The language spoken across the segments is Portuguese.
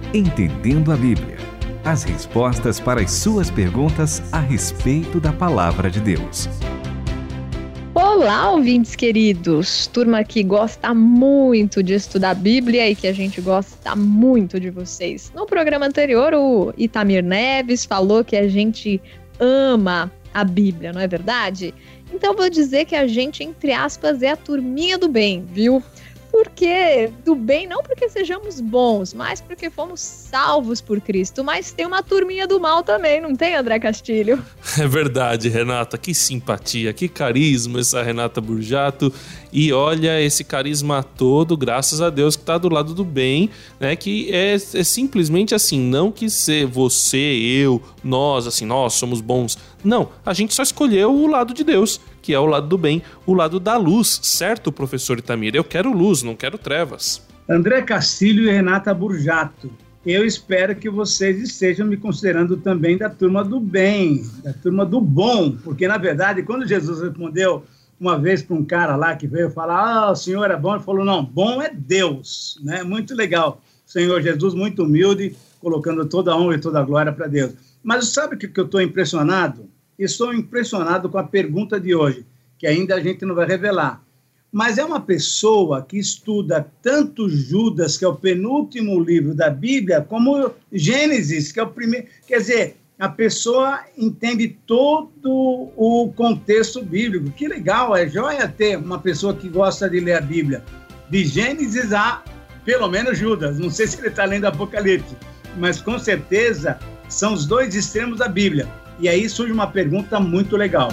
Entendendo a Bíblia. As respostas para as suas perguntas a respeito da Palavra de Deus. Olá, ouvintes queridos! Turma que gosta muito de estudar a Bíblia e que a gente gosta muito de vocês. No programa anterior, o Itamir Neves falou que a gente ama a Bíblia, não é verdade? Então vou dizer que a gente, entre aspas, é a turminha do bem, viu? Porque do bem, não porque sejamos bons, mas porque fomos salvos por Cristo. Mas tem uma turminha do mal também, não tem, André Castilho? É verdade, Renata. Que simpatia, que carisma essa Renata Burjato. E olha, esse carisma todo, graças a Deus, que está do lado do bem, né? Que é simplesmente assim, não que você, eu, nós, assim, nós somos bons. Não, a gente só escolheu o lado de Deus, que é o lado do bem, o lado da luz, certo, professor Itamir? Eu quero luz, não quero trevas. André Castilho e Renata Burjato, eu espero que vocês estejam me considerando também da turma do bem, da turma do bom, porque, na verdade, quando Jesus respondeu uma vez para um cara lá que veio falar, o Senhor é bom, ele falou, não, bom é Deus, né? Muito legal. O Senhor Jesus, muito humilde, colocando toda a honra e toda a glória para Deus. Mas sabe o que eu estou impressionado? Estou impressionado com a pergunta de hoje, que ainda a gente não vai revelar. Mas é uma pessoa que estuda tanto Judas, que é o penúltimo livro da Bíblia, como Gênesis, que é o primeiro. Quer dizer, a pessoa entende todo o contexto bíblico. Que legal, é joia ter uma pessoa que gosta de ler a Bíblia. De Gênesis a, pelo menos, Judas. Não sei se ele está lendo Apocalipse, mas com certeza são os dois extremos da Bíblia. E aí surge uma pergunta muito legal.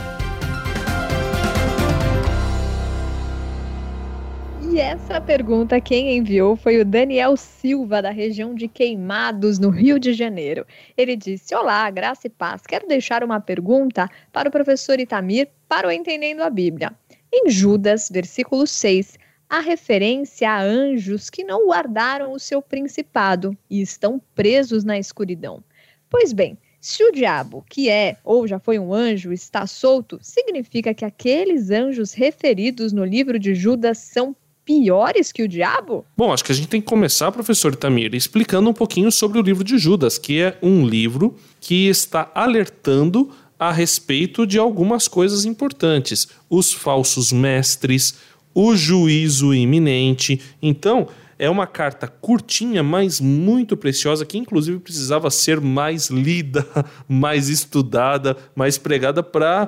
E essa pergunta quem enviou foi o Daniel Silva, da região de Queimados, no Rio de Janeiro. Ele disse, olá, graça e paz, quero deixar uma pergunta para o professor Itamir para o Entendendo a Bíblia. Em Judas, versículo 6, há referência a anjos que não guardaram o seu principado e estão presos na escuridão. Pois bem, se o diabo, que é ou já foi um anjo, está solto, significa que aqueles anjos referidos no livro de Judas são piores que o diabo? Bom, acho que a gente tem que começar, professor Itamir, explicando um pouquinho sobre o livro de Judas, que é um livro que está alertando a respeito de algumas coisas importantes. Os falsos mestres, o juízo iminente. Então, é uma carta curtinha, mas muito preciosa, que inclusive precisava ser mais lida, mais estudada, mais pregada para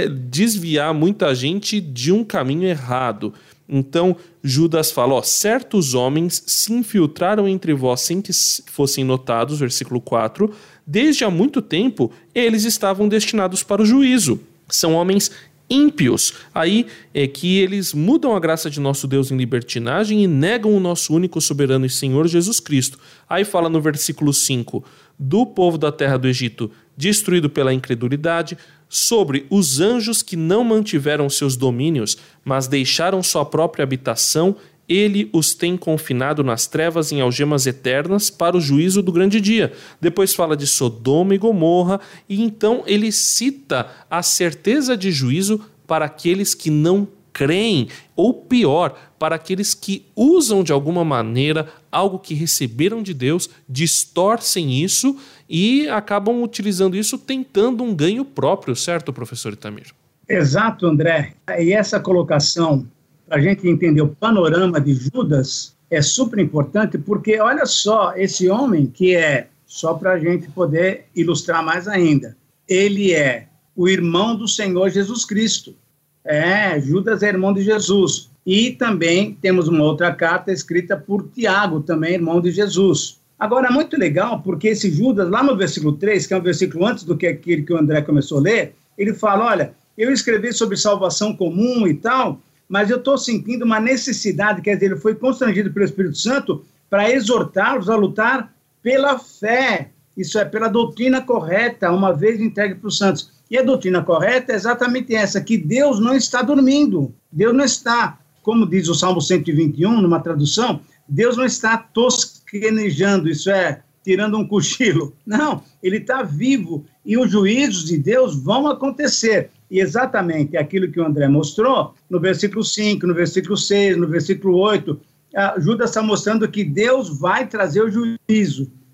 desviar muita gente de um caminho errado. Então, Judas fala, certos homens se infiltraram entre vós sem que fossem notados, versículo 4, desde há muito tempo eles estavam destinados para o juízo. São homens ímpios. Aí é que eles mudam a graça de nosso Deus em libertinagem e negam o nosso único soberano e Senhor Jesus Cristo. Aí fala no versículo 5, do povo da terra do Egito, destruído pela incredulidade, sobre os anjos que não mantiveram seus domínios, mas deixaram sua própria habitação, ele os tem confinado nas trevas em algemas eternas para o juízo do grande dia. Depois fala de Sodoma e Gomorra, e então ele cita a certeza de juízo para aqueles que não creem, ou pior, para aqueles que usam de alguma maneira algo que receberam de Deus, distorcem isso e acabam utilizando isso tentando um ganho próprio, certo, professor Itamir? Exato, André. E essa colocação, para a gente entender o panorama de Judas, é super importante, porque olha só, esse homem que é, só para a gente poder ilustrar mais ainda, ele é o irmão do Senhor Jesus Cristo. Judas é irmão de Jesus. E também temos uma outra carta escrita por Tiago, também irmão de Jesus. Agora, é muito legal, porque esse Judas, lá no versículo 3, que é um versículo antes do que aquele que o André começou a ler, ele fala, olha, eu escrevi sobre salvação comum e tal, mas eu estou sentindo uma necessidade, quer dizer, ele foi constrangido pelo Espírito Santo para exortá-los a lutar pela fé, isso é, pela doutrina correta, uma vez entregue para os santos. E a doutrina correta é exatamente essa, que Deus não está dormindo, Deus não está, como diz o Salmo 121, numa tradução, Deus não está tosquenejando, isso é, tirando um cochilo. Não, ele está vivo e os juízos de Deus vão acontecer. E exatamente aquilo que o André mostrou, no versículo 5, no versículo 6, no versículo 8, Judas está mostrando que Deus vai trazer o juízo.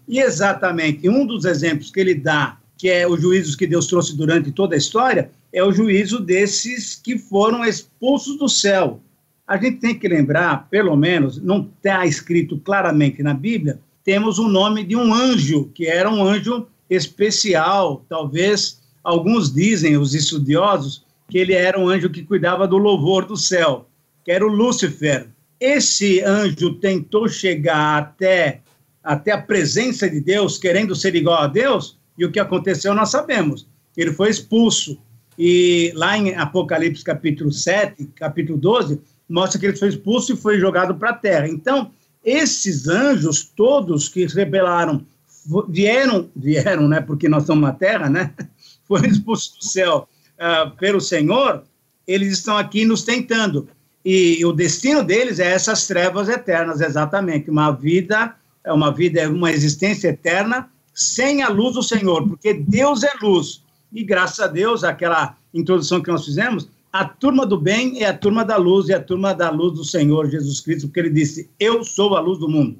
E exatamente um dos exemplos que ele dá, que é os juízos que Deus trouxe durante toda a história, é o juízo desses que foram expulsos do céu. A gente tem que lembrar, pelo menos, não está escrito claramente na Bíblia, temos o nome de um anjo, que era um anjo especial. Talvez alguns dizem, os estudiosos, que ele era um anjo que cuidava do louvor do céu, que era o Lúcifer. Esse anjo tentou chegar até a presença de Deus, querendo ser igual a Deus, e o que aconteceu nós sabemos. Ele foi expulso. E lá em Apocalipse capítulo 7, capítulo 12, mostra que ele foi expulso e foi jogado para a terra. Então, esses anjos todos que se rebelaram, vieram, né, porque nós estamos na terra, né, foram expulsos do céu pelo Senhor, eles estão aqui nos tentando. E o destino deles é essas trevas eternas, exatamente, uma existência eterna sem a luz do Senhor, porque Deus é luz. E graças a Deus, aquela introdução que nós fizemos, a turma do bem é a turma da luz, e a turma da luz do Senhor Jesus Cristo, porque ele disse, eu sou a luz do mundo.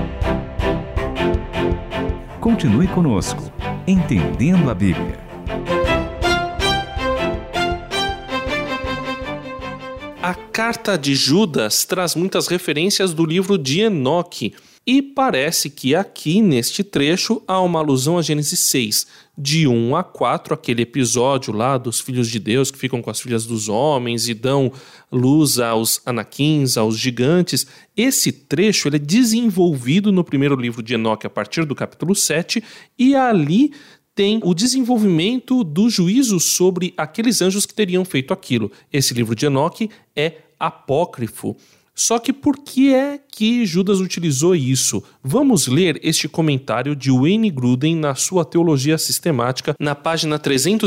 Continue conosco, Entendendo a Bíblia. A carta de Judas traz muitas referências do livro de Enoque, e parece que aqui, neste trecho, há uma alusão a Gênesis 6, de 1 a 4, aquele episódio lá dos filhos de Deus que ficam com as filhas dos homens e dão luz aos anaquins, aos gigantes. Esse trecho ele é desenvolvido no primeiro livro de Enoque a partir do capítulo 7, e ali tem o desenvolvimento do juízo sobre aqueles anjos que teriam feito aquilo. Esse livro de Enoque é apócrifo. Só que por que é que Judas utilizou isso? Vamos ler este comentário de Wayne Grudem na sua Teologia Sistemática, na página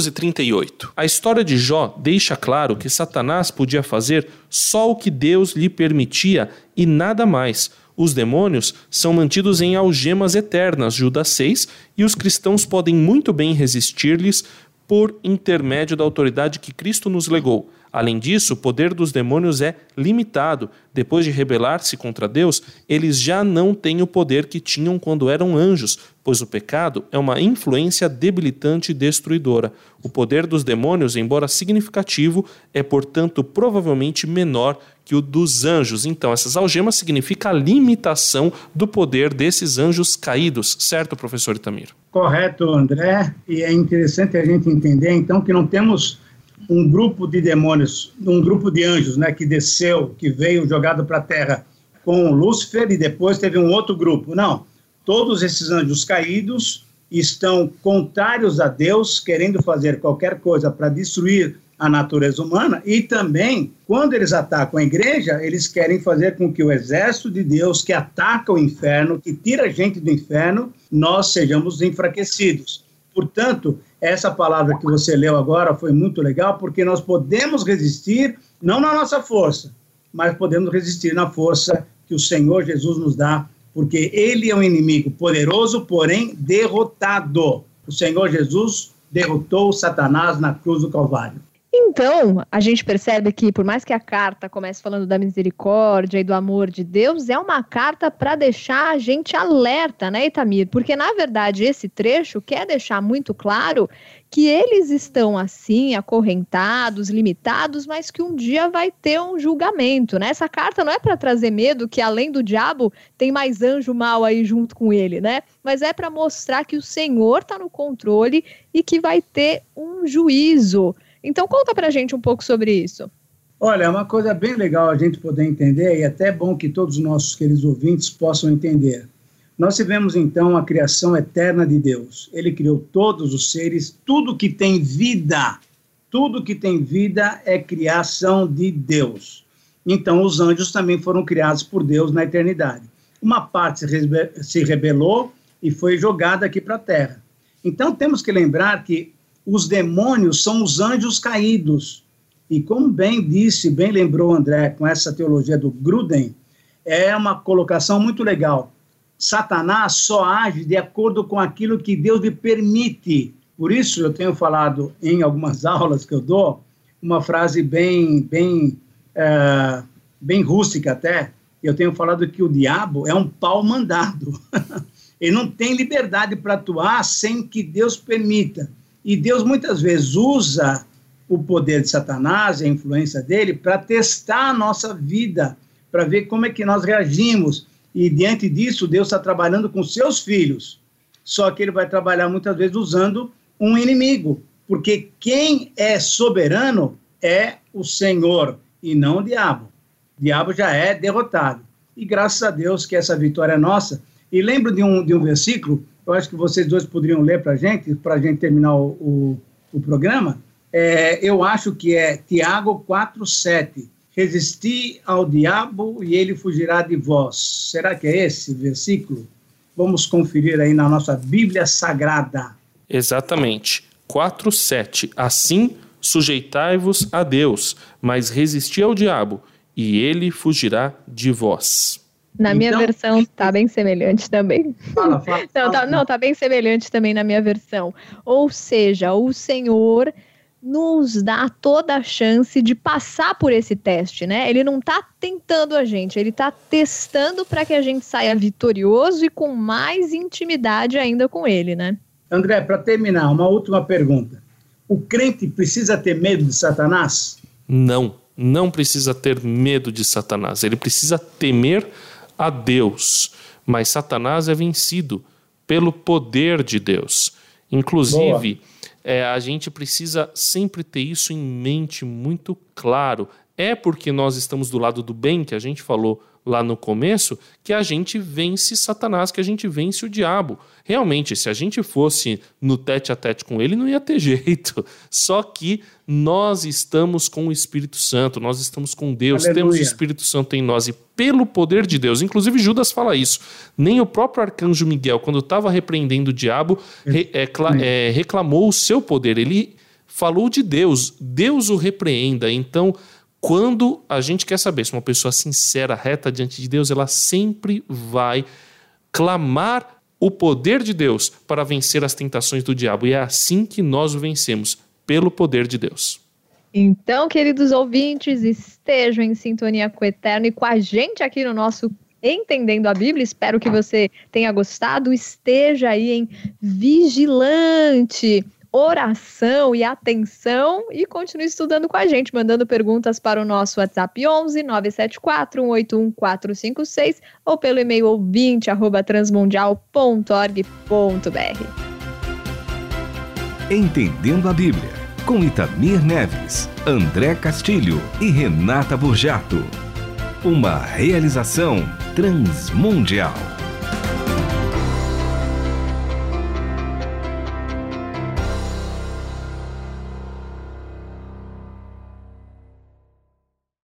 338. A história de Jó deixa claro que Satanás podia fazer só o que Deus lhe permitia e nada mais. Os demônios são mantidos em algemas eternas, Judas 6, e os cristãos podem muito bem resistir-lhes por intermédio da autoridade que Cristo nos legou. Além disso, o poder dos demônios é limitado. Depois de rebelar-se contra Deus, eles já não têm o poder que tinham quando eram anjos, pois o pecado é uma influência debilitante e destruidora. O poder dos demônios, embora significativo, é, portanto, provavelmente menor que o dos anjos. Então, essas algemas significam a limitação do poder desses anjos caídos. Certo, professor Itamir? Correto, André. E é interessante a gente entender, então, que não temos um grupo de demônios, um grupo de anjos, né, que desceu, que veio jogado para a terra com Lúcifer e depois teve um outro grupo. Não, todos esses anjos caídos estão contrários a Deus, querendo fazer qualquer coisa para destruir a natureza humana, e também, quando eles atacam a igreja, eles querem fazer com que o exército de Deus, que ataca o inferno, que tira a gente do inferno, nós sejamos enfraquecidos. Portanto, essa palavra que você leu agora foi muito legal, porque nós podemos resistir, não na nossa força, mas podemos resistir na força que o Senhor Jesus nos dá, porque ele é um inimigo poderoso, porém derrotado. O Senhor Jesus derrotou Satanás na cruz do Calvário. Então, a gente percebe que, por mais que a carta comece falando da misericórdia e do amor de Deus, é uma carta para deixar a gente alerta, né, Itamir? Porque, na verdade, esse trecho quer deixar muito claro que eles estão, assim, acorrentados, limitados, mas que um dia vai ter um julgamento, né? Essa carta não é para trazer medo que, além do diabo, tem mais anjo mau aí junto com ele, né? Mas é para mostrar que o Senhor está no controle e que vai ter um juízo. Então, conta pra gente um pouco sobre isso. Olha, é uma coisa bem legal a gente poder entender, e até bom que todos os nossos queridos ouvintes possam entender. Nós tivemos, então, a criação eterna de Deus. Ele criou todos os seres, tudo que tem vida é criação de Deus. Então, os anjos também foram criados por Deus na eternidade. Uma parte se rebelou e foi jogada aqui para a terra. Então, temos que lembrar que os demônios são os anjos caídos. E como bem lembrou André, com essa teologia do Grudem, é uma colocação muito legal. Satanás só age de acordo com aquilo que Deus lhe permite. Por isso, eu tenho falado em algumas aulas que eu dou, uma frase bem rústica até, eu tenho falado que o diabo é um pau mandado. Ele não tem liberdade para atuar sem que Deus permita. E Deus muitas vezes usa o poder de Satanás, a influência dele, para testar a nossa vida, para ver como é que nós reagimos. E diante disso, Deus está trabalhando com seus filhos. Só que ele vai trabalhar muitas vezes usando um inimigo. Porque quem é soberano é o Senhor e não o diabo. O diabo já é derrotado. E graças a Deus que essa vitória é nossa. E lembro de um versículo, eu acho que vocês dois poderiam ler para a gente terminar o programa. Eu acho que é Tiago 4:7. Resisti ao diabo e ele fugirá de vós. Será que é esse versículo? Vamos conferir aí na nossa Bíblia Sagrada. Exatamente. 4:7. Assim, sujeitai-vos a Deus, mas resisti ao diabo e ele fugirá de vós. Na minha versão tá bem semelhante também. Fala. Tá bem semelhante também na minha versão. Ou seja, o Senhor nos dá toda a chance de passar por esse teste, né? Ele não tá tentando a gente, ele tá testando para que a gente saia vitorioso e com mais intimidade ainda com ele, né? André, para terminar, uma última pergunta. O crente precisa ter medo de Satanás? Não precisa ter medo de Satanás. Ele precisa temer a Deus. Mas Satanás é vencido pelo poder de Deus. Inclusive, a gente precisa sempre ter isso em mente muito claro. É porque nós estamos do lado do bem, que a gente falou lá no começo, que a gente vence Satanás, que a gente vence o diabo. Realmente, se a gente fosse no tete-a-tete com ele, não ia ter jeito. Só que nós estamos com o Espírito Santo, nós estamos com Deus, Aleluia. Temos o Espírito Santo em nós e pelo poder de Deus. Inclusive Judas fala isso. Nem o próprio arcanjo Miguel, quando estava repreendendo o diabo, reclamou o seu poder. Ele falou de Deus, Deus o repreenda. Então, quando a gente quer saber se uma pessoa sincera, reta diante de Deus, ela sempre vai clamar o poder de Deus para vencer as tentações do diabo. E é assim que nós o vencemos, pelo poder de Deus. Então, queridos ouvintes, estejam em sintonia com o Eterno e com a gente aqui no nosso Entendendo a Bíblia. Espero que você tenha gostado. Esteja aí em vigilante, oração e atenção e continue estudando com a gente, mandando perguntas para o nosso WhatsApp 11 974 181 456 ou pelo e-mail ouvinte@transmundial.org.br. Entendendo a Bíblia, com Itamir Neves, André Castilho e Renata Burjato. Uma realização Transmundial.